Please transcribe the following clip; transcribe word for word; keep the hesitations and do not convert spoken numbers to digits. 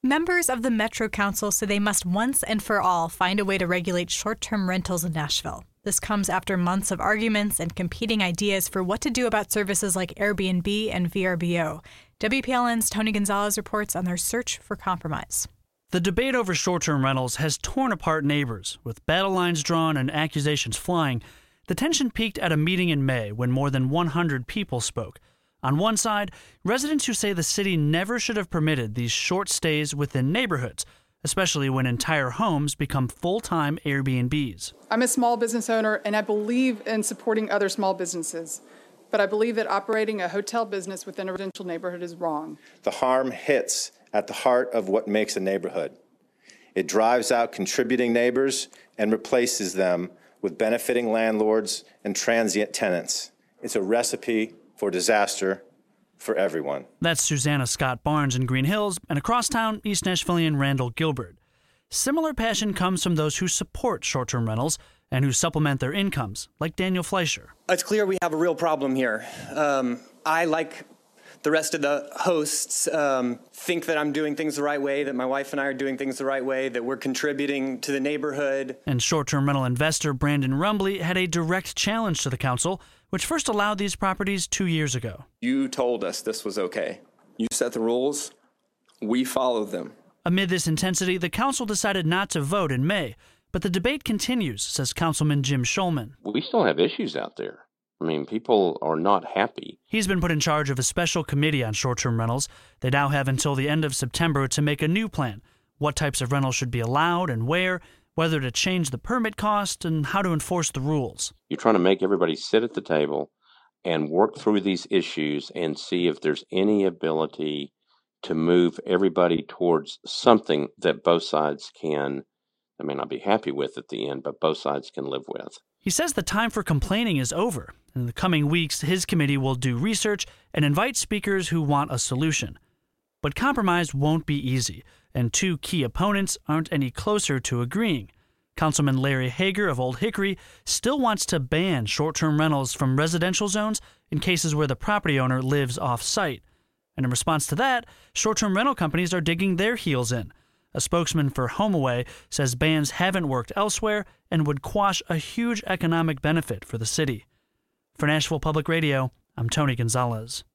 Members of the Metro Council say they must once and for all find a way to regulate short-term rentals in Nashville. This comes after months of arguments and competing ideas for what to do about services like Airbnb and V R B O. W P L N's Tony Gonzalez reports on their search for compromise. The debate over short-term rentals has torn apart neighbors, with battle lines drawn and accusations flying. The tension peaked at a meeting in May when more than one hundred people spoke. On one side, residents who say the city never should have permitted these short stays within neighborhoods, especially when entire homes become full-time Airbnbs. I'm a small business owner, and I believe in supporting other small businesses. But I believe that operating a hotel business within a residential neighborhood is wrong. The harm hits at the heart of what makes a neighborhood. It drives out contributing neighbors and replaces them with benefiting landlords and transient tenants. It's a recipe for disaster for everyone. That's Susanna Scott Barnes in Green Hills, and across town, East Nashvilleian Randall Gilbert. Similar passion comes from those who support short-term rentals and who supplement their incomes, like Daniel Fleischer. It's clear we have a real problem here. Um, I, like the rest of the hosts, um, think that I'm doing things the right way, that my wife and I are doing things the right way, that we're contributing to the neighborhood. And short-term rental investor Brandon Rumbley had a direct challenge to the council, which first allowed these properties two years ago. You told us this was okay. You set the rules. We followed them. Amid this intensity, the council decided not to vote in May, but the debate continues, says Councilman Jim Schulman. We still have issues out there. I mean, people are not happy. He's been put in charge of a special committee on short-term rentals. They now have until the end of September to make a new plan, what types of rentals should be allowed and where, whether to change the permit cost, and how to enforce the rules. You're trying to make everybody sit at the table and work through these issues and see if there's any ability to move everybody towards something that both sides can, I may not be happy with at the end, but both sides can live with. He says the time for complaining is over. In the coming weeks, his committee will do research and invite speakers who want a solution. But compromise won't be easy, and two key opponents aren't any closer to agreeing. Councilman Larry Hager of Old Hickory still wants to ban short-term rentals from residential zones in cases where the property owner lives off-site. And in response to that, short-term rental companies are digging their heels in. A spokesman for HomeAway says bans haven't worked elsewhere and would quash a huge economic benefit for the city. For Nashville Public Radio, I'm Tony Gonzalez.